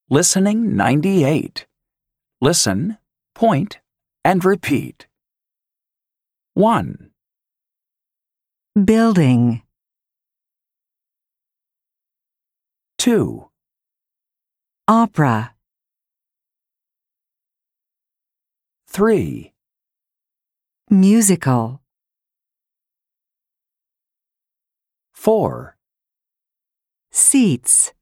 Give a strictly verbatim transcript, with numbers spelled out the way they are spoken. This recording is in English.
Listening ninety-eight. Listen, point, and repeat. one. Building. two. Opera. three. Musical. four. Seats.